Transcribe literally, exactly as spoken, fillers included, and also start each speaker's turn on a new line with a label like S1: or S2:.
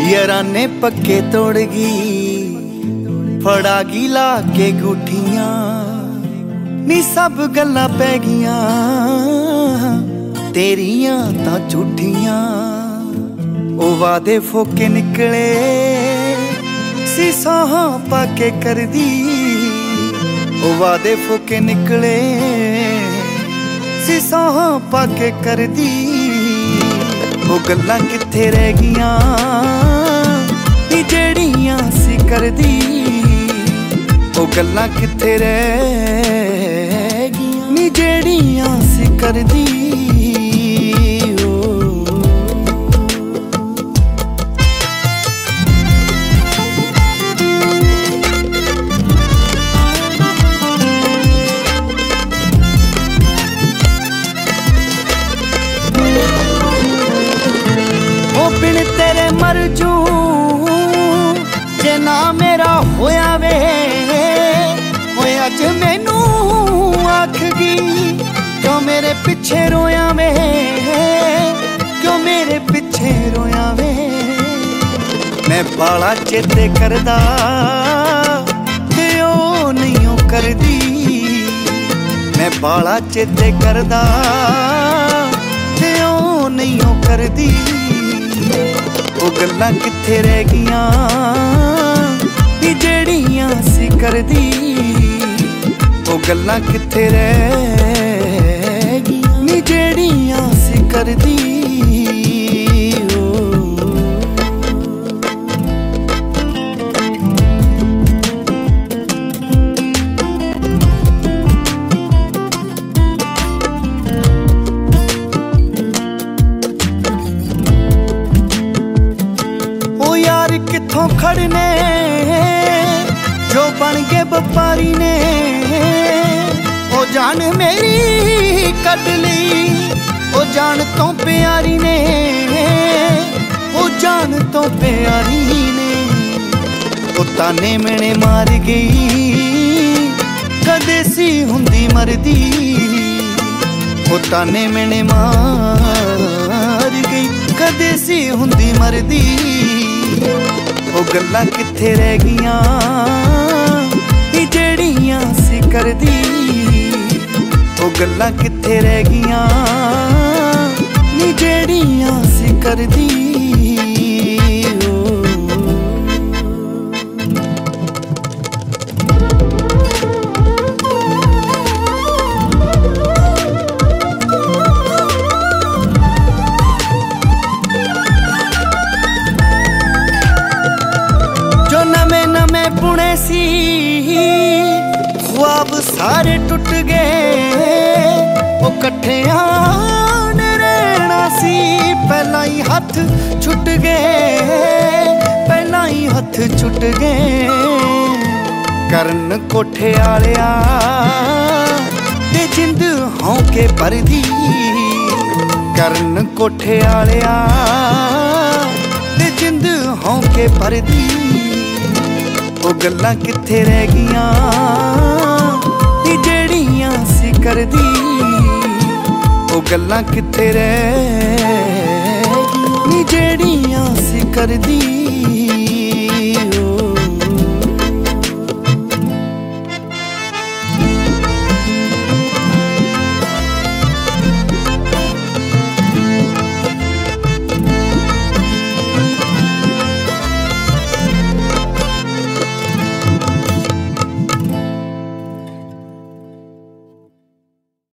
S1: याराने पक्के तोड़ गई, फड़ा गी ला के गुठियां नी सब गल्लां पै गियां तेरियां तां झूठियां। ओ वादे फोके निकले सी साहां पाके करदी, ओ वादे फोके निकले सी साहां पाके करदी। ओ गल्लां कित्थे रह गियां नी जेड़ियां सी करदी, ओ गल्लां कित्थे रह गियां नी जेड़ियां सी करदी। बिन तेरे मर जू जे ना मेरा होया वे, होए अज मैनू आखगी क्यों मेरे पिछे रोया वे, क्यों मेरे पिछे रोया वे। मैं बाला चेते करदा ते ओ नहीं करदी, मैं बाला चेते करदा ते ओ नहीं करदी। ओ गल्लां कित्थे रह गियां नी जेड़ियां सी करदी, ओ गल्लां कित्थे रह गियां नी जेड़ियां सी करदी। कित्थों खड़ने जो बन गए व्यापारी ने, ओ जान मेरी कट ली ओ जान तो प्यारी ने, ओ जान तो प्यारी ने। ओ ताने मैंने मार गई कदे सी हुंदी मरदी, ओ ताने मैंने मार गई कदे सी हुंदी मरदी। ओ गल्लां कित्थे रह गियां नी जेड़ियां सी करदी, ओ गल्लां कित्थे रह गियां नी जेड़ियां सी करदी। पुणे सी ख्वाब सारे टुट गए, ओ कट्ठियां ने रहना सी पहला ही हथ छुट गए, पहला ही हथ छुट गए। करन कोठे आलिया ते जिंद हौके भरदी, करन कोठे आलिया ते जिंद हौके भरदी। ओ गल्लां कित्थे रह गियां नी जेड़ियां सी करदी, ओ गल्लां कित्थे रह गियां नी जेड़ियां सी करदी।